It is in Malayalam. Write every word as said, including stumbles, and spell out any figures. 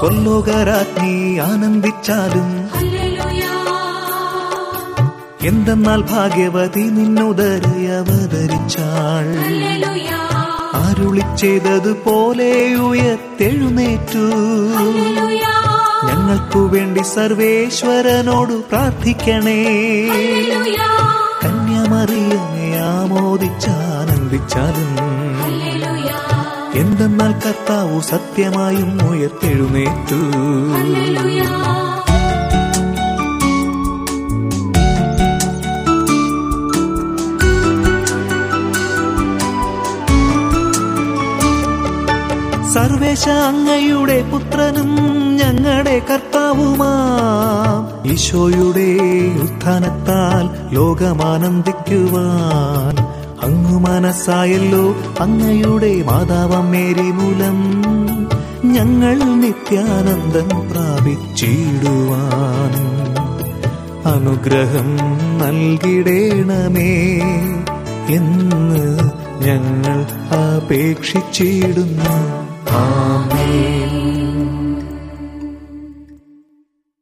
സ്വർലോകരാജ്ഞി ആനന്ദിച്ചാലും, എന്തെന്നാൽ ഭാഗ്യവതി നിന്നുദരെ അവതരിച്ചാൾ. അരുളിച്ചെയ്തതുപോലെ ഉയർത്തെഴുന്നേറ്റു. ഞങ്ങൾക്കു വേണ്ടി സർവേശ്വരനോട് പ്രാർത്ഥിക്കണേ. കന്യാമറിയമേ ആമോദിച്ചാനന്ദിച്ചാലും, എന്തെന്നാൽ കർത്താവു സത്യമായും ഉയർത്തെഴുന്നേറ്റു. സർവേശ അങ്ങയുടെ പുത്രനും ഞങ്ങളുടെ കർത്താവുമാം ഈശോയുടെ ഉത്ഥാനത്താൽ ലോകമാനന്ദിക്കുവാൻ അങ്ങു മനസ്സായല്ലോ. അങ്ങയുടെ മാതാവാം മേരി മൂലം ഞങ്ങൾ നിത്യാനന്ദം പ്രാപിച്ചിടുവാൻ അനുഗ്രഹം നൽകിടേണമേ എന്ന് ഞങ്ങൾ അപേക്ഷിച്ചിടുന്നു. ആമേൻ.